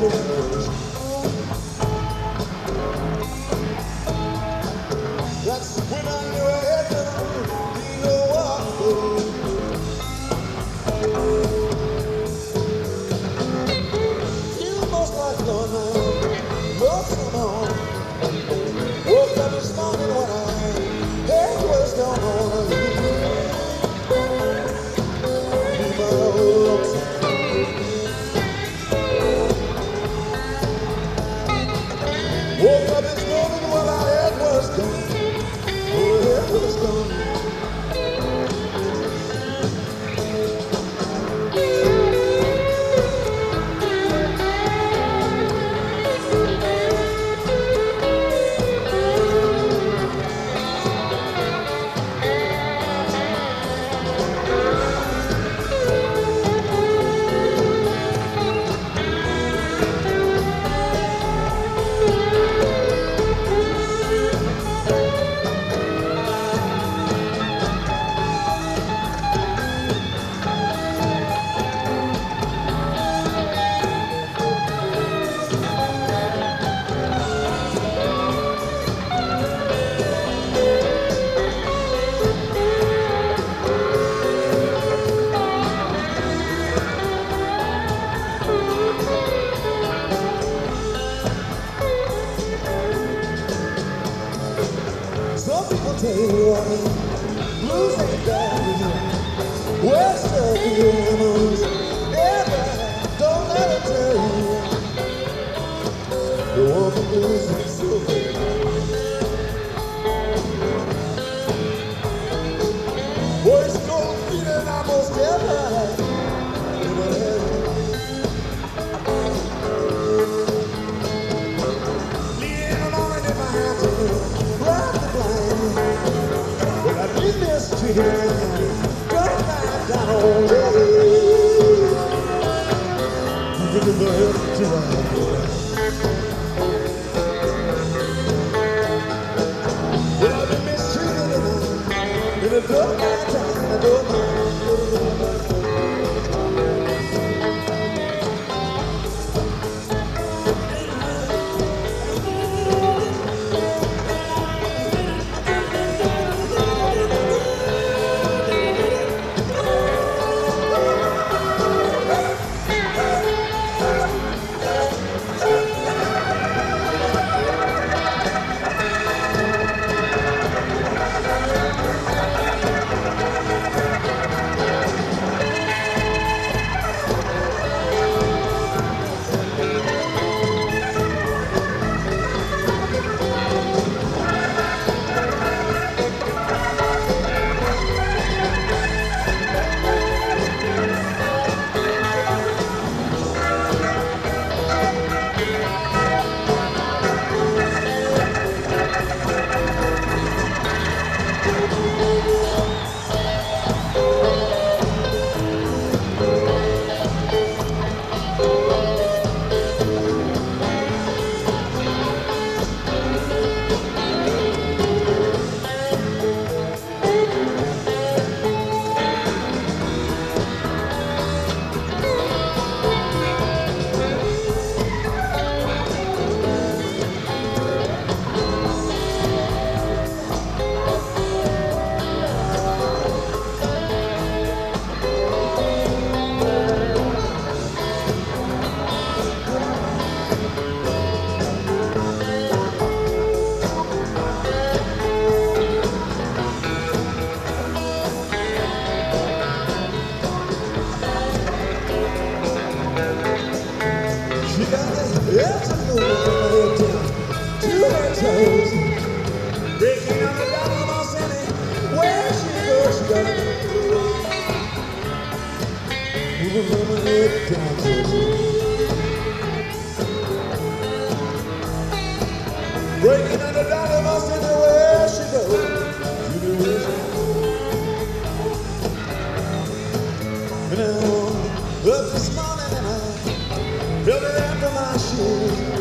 That's when I knew I had to go up. You must like going on, most of all. Woke up this morning when I head was gone on. Leave my old woke up this morning when my head was gone. Oh, head was gone. Some people tell you I mean, blues ain't bad. West of the animals, ever don't let it tell you. The woman blues is so bad. Voice cold feeling almost ever. Leaning on it if I have to. But I did this to him. Got back down. Give it the head to well, I've been mistreated in a dark time. I don't know. She got the afternoon from her head down to her toes. Breaking on the down almost anywhere she goes, she got it. Moving from her head down to her toes. Breaking on the down almost anywhere she goes. She goes. And I woke up this morning and I felt it after my shoes.